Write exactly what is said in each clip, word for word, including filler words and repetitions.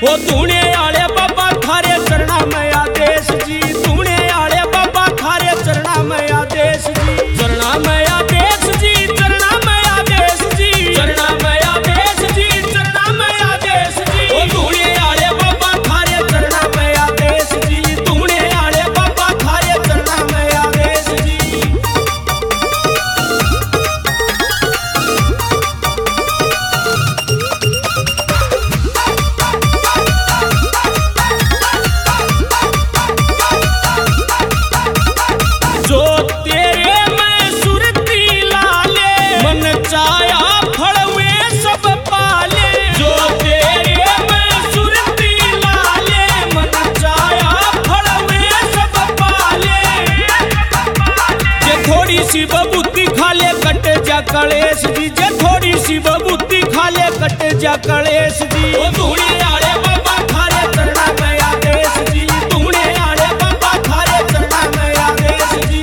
ओ धूने आले बाबा थारे चरणा में आदेश जी, धूने आले बाबा थारे चरणा में आदेश जी, चरणा में आदेश जी, चरणा में आदेश जी, चरणा में आदेश जी, चरणा में आदेश जी। ओ धूने आले बाबा थारे चरणा में आदेश जी, धूने आले बाबा थारे चरणा में आदेश जी। जो तेरे में सुरती लाले, मन चाया फल वे सब पाले। जो तेरे में सुरती लाले, मन चाया फल वे सब पाले। जे थोड़ी सी बबूती खाले कट जा कलेश जी, जे थोड़ी सी बबूती खाले कट जा कलेश जी। ओ धूने आले बाबा थारे चरणा में आदेश जी, धूने आले बाबा थारे चरणा में आदेश जी।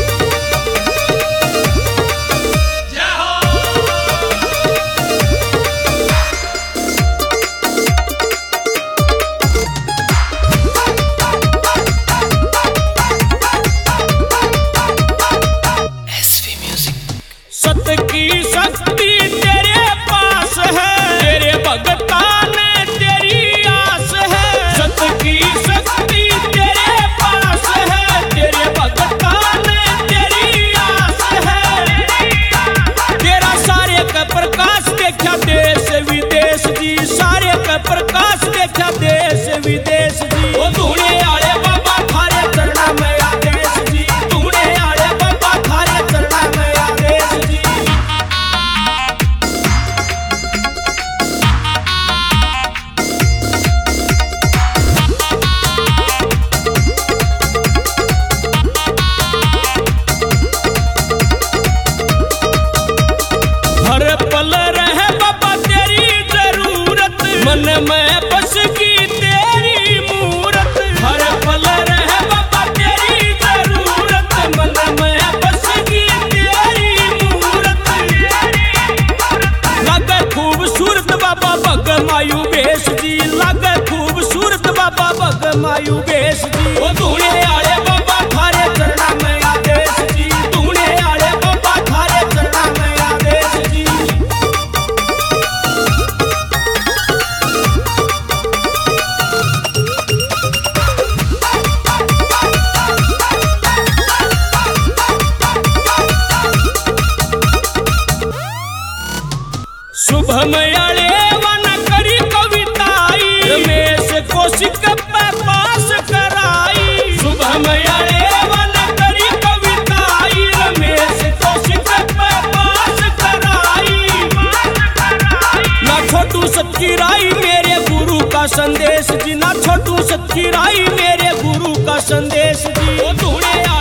सत की शक्ति तेरे पास है, तेरे भगता ने तेरी आस है। सत की शक्ति तेरे पास है, तेरे भगता ने तेरी आस है। तेरा सारे का प्रकाश देखा देश विदेश जी, सारे का प्रकाश देखा देश विदेश जी। ओ धूने आले बाबा थारे चरणा में आदेश जी, धूने आले बाबा थारे चरणा में आदेश जी। हर पल रहे बाबा तेरी जरूरत, मन में बसगी तेरी मूरत। हर पल रहे बाबा तेरी जरूरत, मन में बसगी तेरी मूरत। लगे खूबसूरत बाबा भग मायू बेश जी, लगे खूबसूरत बाबा भग मायू बेश जी। ओ धूने आले बाबा थारे चरणा में आदेश जी, धूने आले बाबा थारे चरणा में आदेश जी। शुभम आले वन करी कविताई, रमेश कौशिक पे पास कराई। शुभम आले वन करी कविताई, रमेश कौशिक पे पास कराई। ना छोटू सच्ची राई मेरे गुरु का संदेश जी, ना छोटू सच्ची राई मेरे गुरु का संदेश जी। ओ धूने